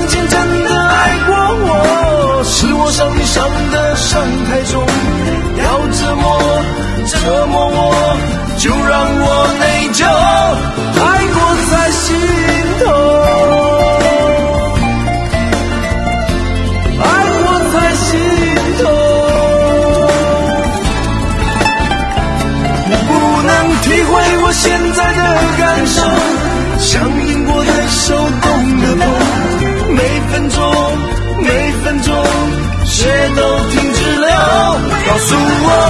前真的爱过我，是我伤你伤的伤太重，要折磨我，就让我内疚，爱过才心痛，爱过才心痛。你不能体会我现在的感受，像赢过的手动的碰，每分钟血都停止流，告诉我